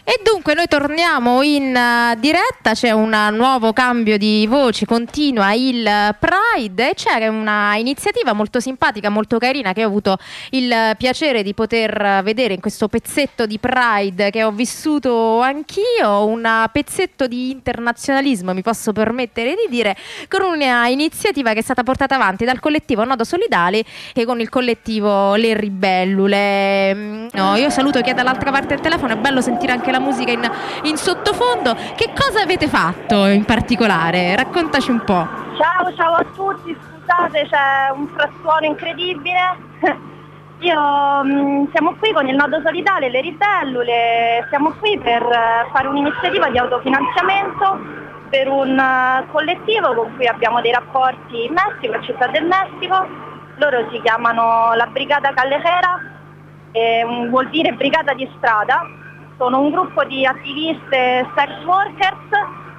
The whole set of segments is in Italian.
E dunque noi torniamo in diretta, c'è un nuovo cambio di voci, continua il Pride e c'era una iniziativa molto simpatica, molto carina che ho avuto il piacere di poter vedere in questo pezzetto di Pride che ho vissuto anch'io, un pezzetto di internazionalismo, mi posso permettere di dire, con una iniziativa che è stata portata avanti dal collettivo Nodo Solidale e con il collettivo Le Ribellule. No, io saluto chi è dall'altra parte del telefono, è bello sentire anche la musica in sottofondo. Che cosa avete fatto in particolare? Raccontaci un po'. Ciao a tutti, scusate, c'è un frastuono incredibile. Siamo qui con il Nodo Solidale, Le Ribellule, siamo qui per fare un'iniziativa di autofinanziamento per un collettivo con cui abbiamo dei rapporti in Messico, a Città del Messico. Loro si chiamano la Brigada Callejera, vuol dire brigata di strada. Sono un gruppo di attiviste sex workers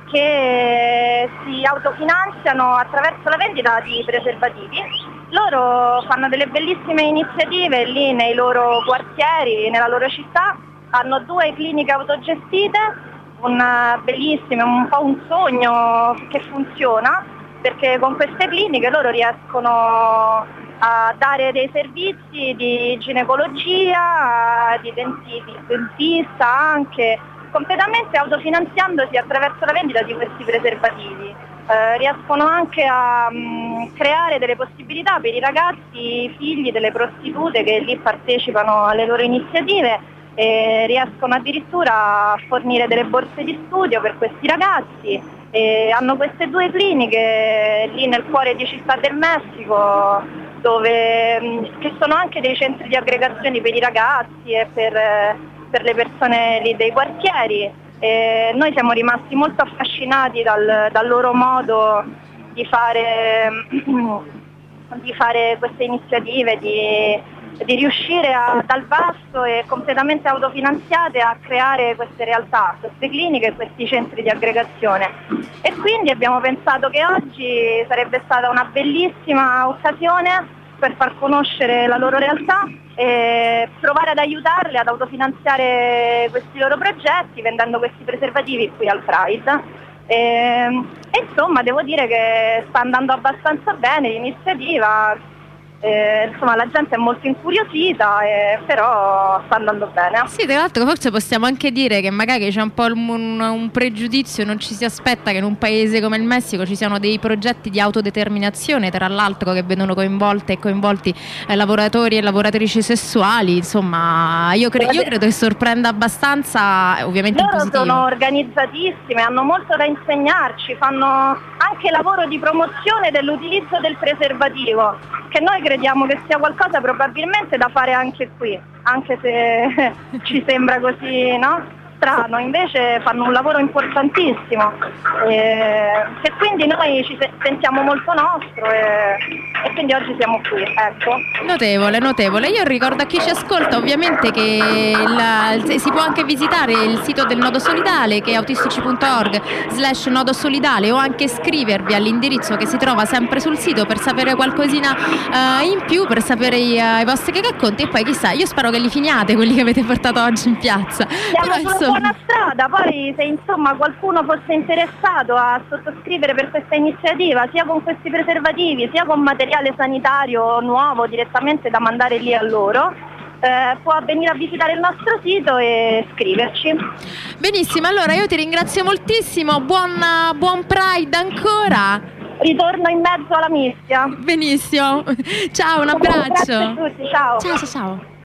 che si autofinanziano attraverso la vendita di preservativi. Loro fanno delle bellissime iniziative lì nei loro quartieri, nella loro città. Hanno 2 cliniche autogestite, bellissime, un po' un sogno che funziona, perché con queste cliniche loro riescono a dare dei servizi di ginecologia, di dentista anche, completamente autofinanziandosi attraverso la vendita di questi preservativi. Riescono anche a creare delle possibilità per i ragazzi, figli delle prostitute che lì partecipano alle loro iniziative, e riescono addirittura a fornire delle borse di studio per questi ragazzi. Hanno queste 2 cliniche lì nel cuore di Città del Messico, che sono anche dei centri di aggregazione per i ragazzi e per le persone lì dei quartieri. Noi siamo rimasti molto affascinati dal loro modo di fare queste iniziative, di riuscire dal basso e completamente autofinanziate a creare queste realtà, queste cliniche e questi centri di aggregazione. E quindi abbiamo pensato che oggi sarebbe stata una bellissima occasione per far conoscere la loro realtà e provare ad aiutarle ad autofinanziare questi loro progetti vendendo questi preservativi qui al Pride. E insomma devo dire che sta andando abbastanza bene l'iniziativa. Insomma la gente è molto incuriosita, però sta andando bene. Sì, tra l'altro forse possiamo anche dire che magari c'è un po' un pregiudizio, non ci si aspetta che in un paese come il Messico ci siano dei progetti di autodeterminazione, tra l'altro, che vedono coinvolte e coinvolti lavoratori e lavoratrici sessuali. Insomma io credo che sorprenda abbastanza, ovviamente in loro positivo. Sono organizzatissime, hanno molto da insegnarci, fanno anche lavoro di promozione dell'utilizzo del preservativo, che noi crediamo che sia qualcosa probabilmente da fare anche qui, anche se ci sembra così, no? Strano, invece fanno un lavoro importantissimo, che quindi noi ci sentiamo molto nostro e quindi oggi siamo qui, ecco. Notevole. Io ricordo a chi ci ascolta ovviamente che si può anche visitare il sito del Nodo Solidale, che è autistici.org/Nodo Solidale, o anche scrivervi all'indirizzo che si trova sempre sul sito per sapere qualcosina in più, per sapere i vostri racconti, e poi chissà, io spero che li finiate quelli che avete portato oggi in piazza. Siamo buona strada, poi se insomma qualcuno fosse interessato a sottoscrivere per questa iniziativa, sia con questi preservativi sia con materiale sanitario nuovo direttamente da mandare lì a loro, può venire a visitare il nostro sito e scriverci. Benissimo, allora io ti ringrazio moltissimo, buon Pride ancora. Ritorno in mezzo alla mischia. Benissimo, ciao, un abbraccio. Grazie a tutti, ciao. Ciao.